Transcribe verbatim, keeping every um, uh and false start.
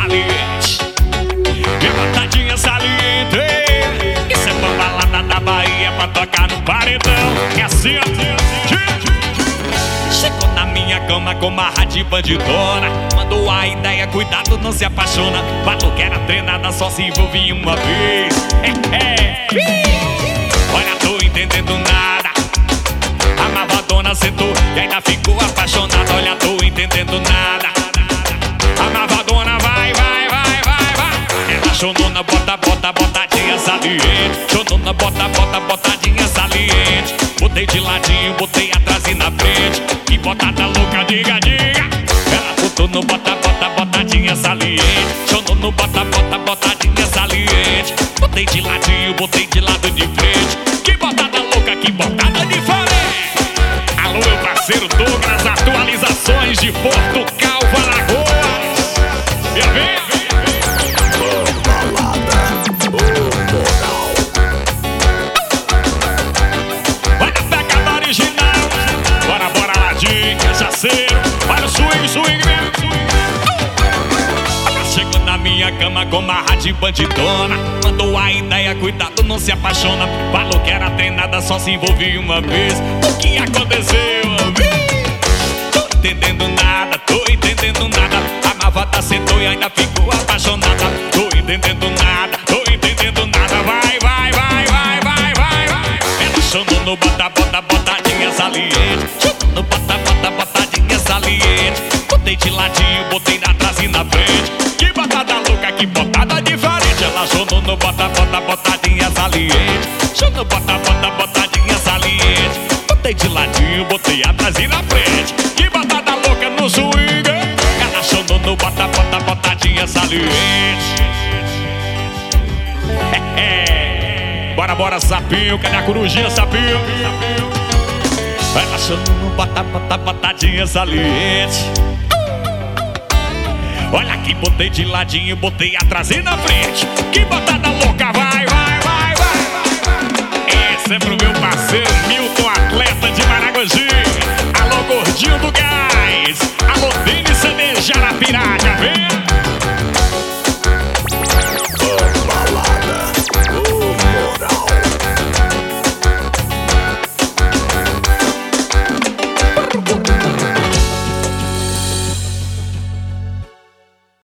saliente. Que botadinha saliente. Isso é pra balada da Bahia, pra tocar no paredão. É assim, ó. Chegou na minha cama com marra de bandidona. Mandou a ideia, cuidado, não se apaixona. Falou que era treinada, só se envolvia uma vez. É, é. Olha, tô entendendo nada. A malvadona sentou e ainda ficou apaixonada. Olha, tô entendendo nada. A malvadona vai, vai, vai, vai, vai. Ela chonona, bota, bota, botadinha saliente. Chonona, bota, bota, botadinha saliente. Botei de ladinho, botei atrás e na frente. Que botada louca, diga, diga. Ela botou no bota, bota, botadinha saliente. Chonou no bota, bota, botadinha saliente. Botei de ladinho, botei de lado de frente. Que botada louca, que botada diferente. Alô, meu parceiro Douglas, atualizações de Porto Calvo, Alagoas. Vem, vem. Olha o swing, swing, ela chegou na minha cama com marra de bandidona. Mandou a ideia, cuidado, não se apaixona. Falou que era treinada, só se envolvia uma vez. O que aconteceu? Tô entendendo nada, tô entendendo nada. A malvada sentou e ainda ficou apaixonada. Tô entendendo nada, tô entendendo nada. Vai, vai, vai, vai, vai, vai, vai. Ela chamou no bota, bota, botadinha saliente. Chamou no bota, bota, botadinha saliente. Botei de ladinho, botei atrás e na frente. Que botada louca, que botada diferente. Ela chamou no bota, bota, botadinha saliente. Chamou no bota, bota, botadinha saliente. Botei de ladinho, botei atrás e na frente. Que botada louca no swing. Ela chamou no bota, bota, botadinha saliente. Bora, bora, sapinho, cadê a corujinha, sapinho? Ela chamou no bota, bota, botadinha saliente. Olha aqui, botei de ladinho, botei atrás e na frente. Que botada louca, vai!